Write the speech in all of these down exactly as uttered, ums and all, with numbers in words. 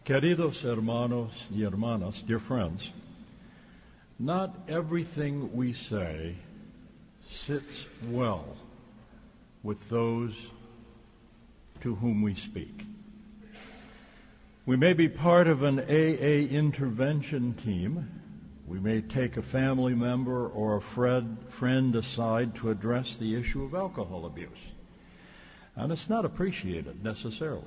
Queridos hermanos y hermanas, dear friends, not everything we say sits well with those to whom we speak. We may be part of an A A intervention team. We may take a family member or a friend, friend aside to address the issue of alcohol abuse. And it's not appreciated necessarily.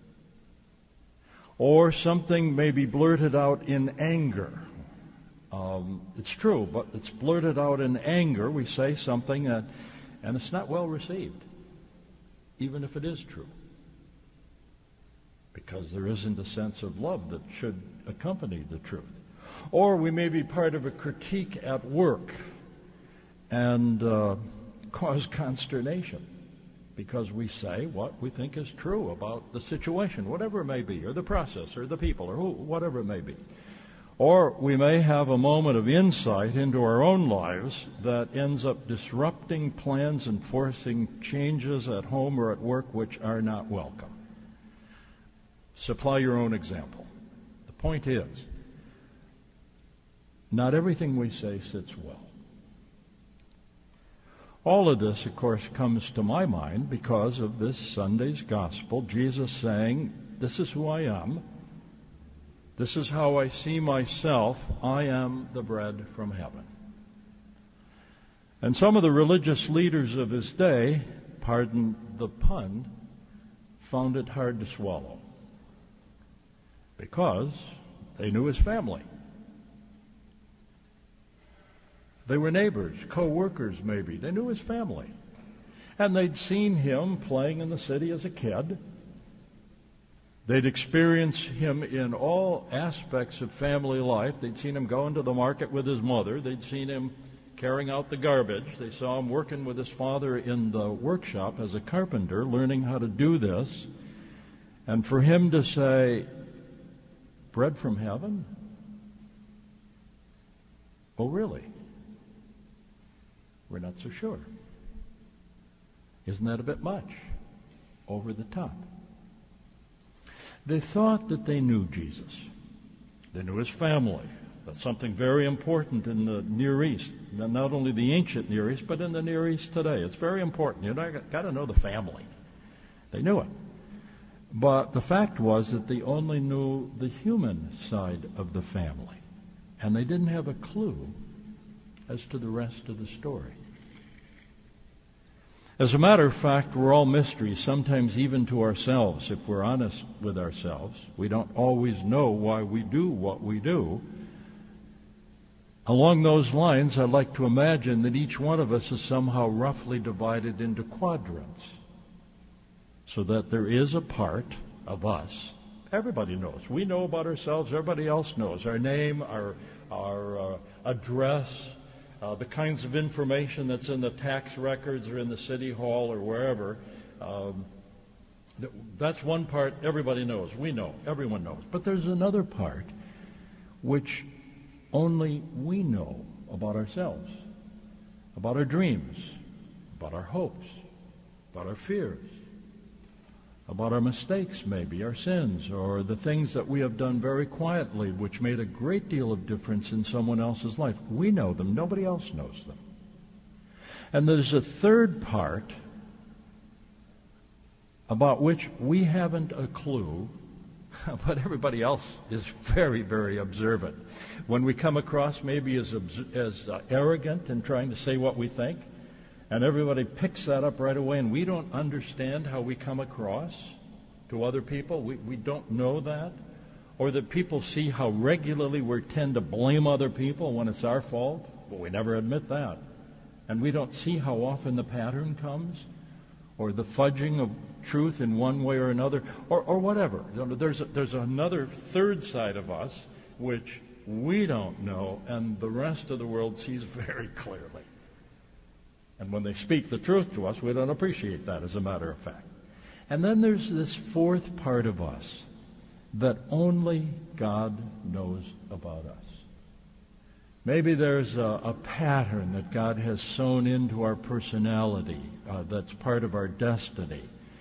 Or something may be blurted out in anger. Um, it's true, but it's blurted out in anger. We say something, uh, and it's not well received, even if it is true, because there isn't a sense of love that should accompany the truth. Or we may be part of a critique at work and uh, cause consternation, because we say what we think is true about the situation, whatever it may be, or the process, or the people, or who, whatever it may be. Or we may have a moment of insight into our own lives that ends up disrupting plans and forcing changes at home or at work which are not welcome. Supply your own example. The point is, not everything we say sits well. All of this, of course, comes to my mind because of this Sunday's gospel, Jesus saying, this is who I am. This is how I see myself. I am the bread from heaven. And some of the religious leaders of his day, pardon the pun, found it hard to swallow because they knew his family. They were neighbors, co-workers maybe. They knew his family. And they'd seen him playing in the city as a kid. They'd experienced him in all aspects of family life. They'd seen him going to the market with his mother. They'd seen him carrying out the garbage. They saw him working with his father in the workshop as a carpenter, learning how to do this. And for him to say, bread from heaven? Oh, really? We're not so sure. Isn't that a bit much? Over the top. They thought that they knew Jesus. They knew his family. That's something very important in the Near East. Not only the ancient Near East, but in the Near East today. It's very important. You've got to know the family. They knew it. But the fact was that they only knew the human side of the family. And they didn't have a clue as to the rest of the story. As a matter of fact, we're all mysteries, sometimes even to ourselves, if we're honest with ourselves. We don't always know why we do what we do. Along those lines, I'd like to imagine that each one of us is somehow roughly divided into quadrants, so that there is a part of us. Everybody knows. We know about ourselves. Everybody else knows. Our name, our, our uh, address, Uh, the kinds of information that's in the tax records or in the city hall or wherever. Um, th- that's one part everybody knows. We know. Everyone knows. But there's another part which only we know about ourselves, about our dreams, about our hopes, about our fears, about our mistakes maybe, our sins, or the things that we have done very quietly which made a great deal of difference in someone else's life. We know them. Nobody else knows them. And there's a third part about which we haven't a clue, but everybody else is very, very observant. When we come across maybe as, as uh, arrogant in trying to say what we think, and everybody picks that up right away, and we don't understand how we come across to other people. We, we don't know that. Or that people see how regularly we tend to blame other people when it's our fault, but we never admit that. And we don't see how often the pattern comes, or the fudging of truth in one way or another, or, or whatever. There's, a, there's another third side of us which we don't know, and the rest of the world sees very clearly. And when they speak the truth to us, we don't appreciate that, as a matter of fact. And then there's this fourth part of us that only God knows about us. Maybe there's a, a pattern that God has sewn into our personality uh, that's part of our destiny.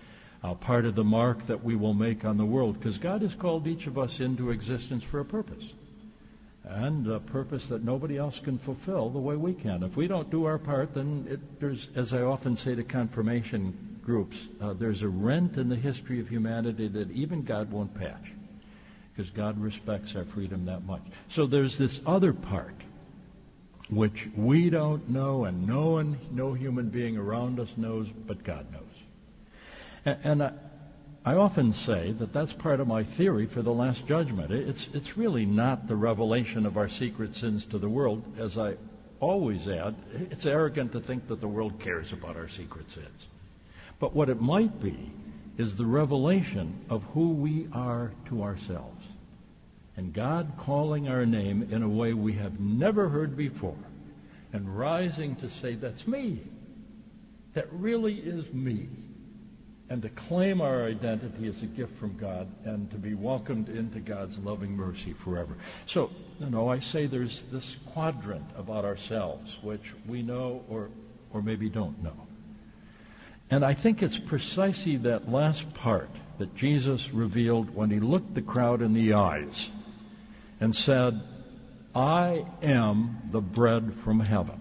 uh, part of the mark that we will make on the world, because God has called each of us into existence for a purpose, and a purpose that nobody else can fulfill the way we can. If we don't do our part, then it, there's, as I often say to confirmation groups, uh, there's a rent in the history of humanity that even God won't patch, because God respects our freedom that much. So there's this other part which we don't know, and no one, no human being around us knows, but God knows. And, and I, I often say that that's part of my theory for the Last Judgment. It's, it's really not the revelation of our secret sins to the world. As I always add, it's arrogant to think that the world cares about our secret sins. But what it might be is the revelation of who we are to ourselves, and God calling our name in a way we have never heard before, and rising to say, that's me. That really is me. And to claim our identity as a gift from God, and to be welcomed into God's loving mercy forever. So, you know, I say there's this quadrant about ourselves, which we know or, or maybe don't know. And I think it's precisely that last part that Jesus revealed when he looked the crowd in the eyes and said, I am the bread from heaven.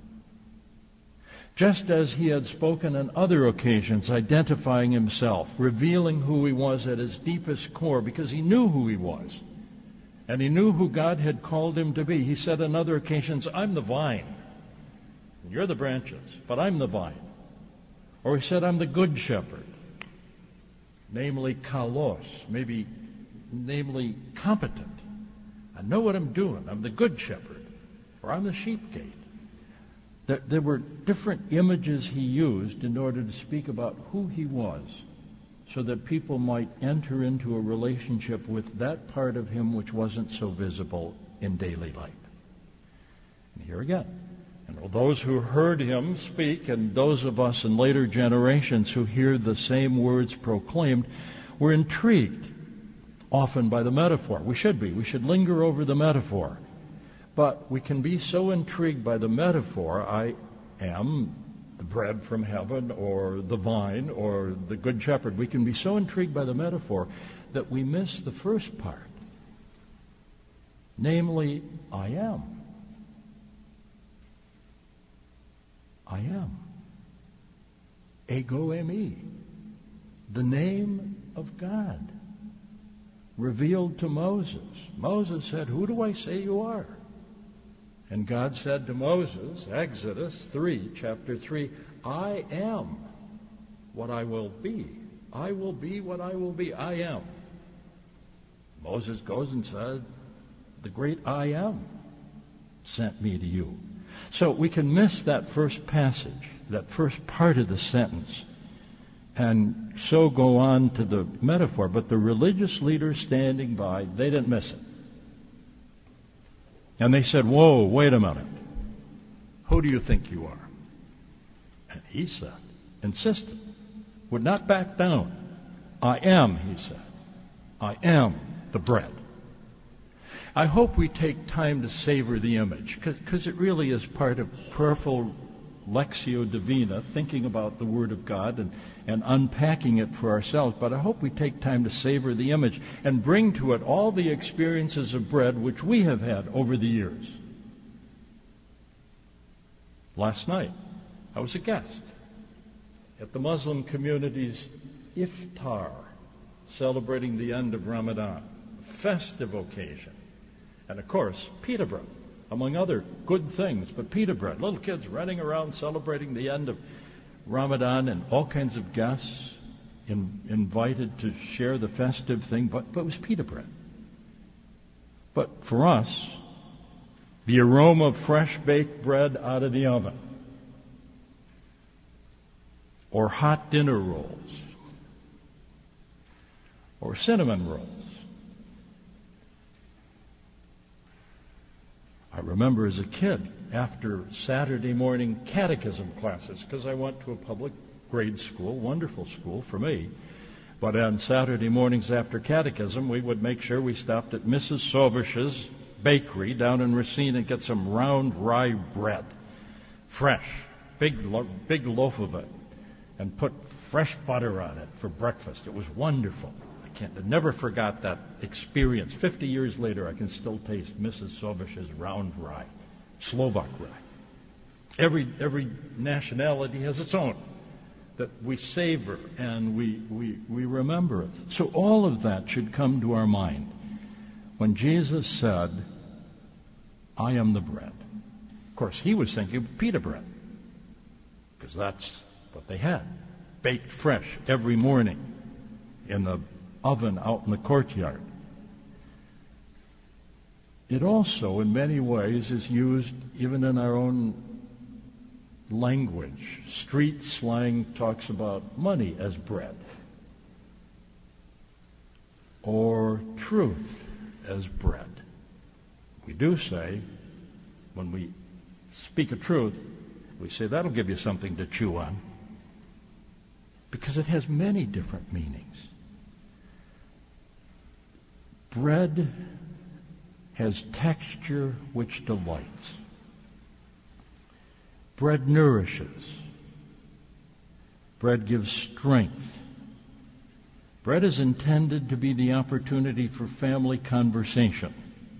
Just as he had spoken on other occasions, identifying himself, revealing who he was at his deepest core, because he knew who he was, and he knew who God had called him to be. He said on other occasions, I'm the vine, and you're the branches, but I'm the vine. Or he said, I'm the good shepherd, namely kalos, maybe namely competent. I know what I'm doing. I'm the good shepherd, or I'm the sheep gate. There, there were different images he used in order to speak about who he was, so that people might enter into a relationship with that part of him which wasn't so visible in daily life. And here again, you know, those who heard him speak, and those of us in later generations who hear the same words proclaimed, were intrigued often by the metaphor. We should be. We should linger over the metaphor. But we can be so intrigued by the metaphor, I am the bread from heaven, or the vine, or the good shepherd. We can be so intrigued by the metaphor that we miss the first part, namely, I am. I am. Ego eimi, the name of God, revealed to Moses. Moses said, who do I say you are? And God said to Moses, Exodus three, chapter three, I am what I will be. I will be what I will be. I am. Moses goes and said, the great I am sent me to you. So we can miss that first passage, that first part of the sentence, and so go on to the metaphor. But the religious leaders standing by, they didn't miss it. And they said, whoa, wait a minute. Who do you think you are? And he said, insisted, would not back down. I am, he said. I am the bread. I hope we take time to savor the image, because it really is part of prayerful Lectio Divina, thinking about the Word of God and, and unpacking it for ourselves. But I hope we take time to savor the image and bring to it all the experiences of bread which we have had over the years. Last night, I was a guest at the Muslim community's iftar, celebrating the end of Ramadan, a festive occasion. And of course, pita bread, among other good things, but pita bread. Little kids running around celebrating the end of Ramadan, and all kinds of guests in, invited to share the festive thing, but, but it was pita bread. But for us, the aroma of fresh baked bread out of the oven, or hot dinner rolls, or cinnamon rolls. I remember as a kid, after Saturday morning catechism classes, because I went to a public grade school, wonderful school for me, but on Saturday mornings after catechism, we would make sure we stopped at Missus Sovish's bakery down in Racine and get some round rye bread, fresh, big, lo- big loaf of it, and put fresh butter on it for breakfast. It was wonderful. I can't, I never forgot that experience. Fifty years later, I can still taste Missus Sovish's round rye, Slovak rye. Every, every nationality has its own that we savor and we, we, we remember it. So all of that should come to our mind. When Jesus said, I am the bread. Of course, he was thinking of pita bread, because that's what they had, baked fresh every morning in the oven out in the courtyard. It also, in many ways, is used even in our own language. Street slang talks about money as bread, or truth as bread. We do say, when we speak a truth, we say that'll give you something to chew on, because it has many different meanings. Bread has texture which delights. Bread nourishes. Bread gives strength. Bread is intended to be the opportunity for family conversation.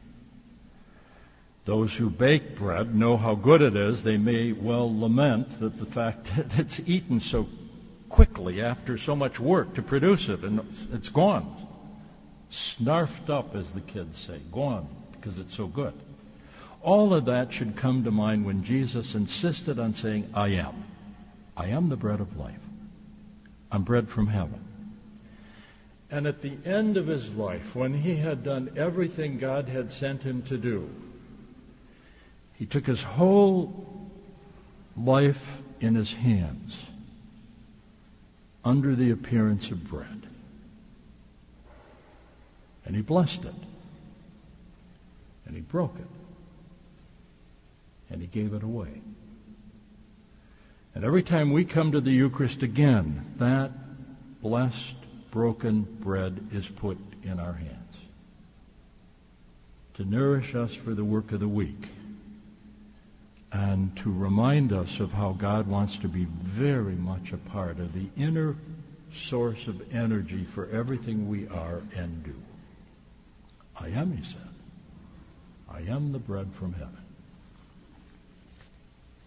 Those who bake bread know how good it is. They may well lament that the fact that it's eaten so quickly after so much work to produce it, and it's gone. Snarfed up, as the kids say, gone, because it's so good. All of that should come to mind when Jesus insisted on saying, I am. I am the bread of life. I'm bread from heaven. And at the end of his life, when he had done everything God had sent him to do, he took his whole life in his hands under the appearance of bread. And he blessed it. And he broke it. And he gave it away. And every time we come to the Eucharist again, that blessed, broken bread is put in our hands to nourish us for the work of the week, and to remind us of how God wants to be very much a part of the inner source of energy for everything we are and do. I am, he said. I am the bread from heaven.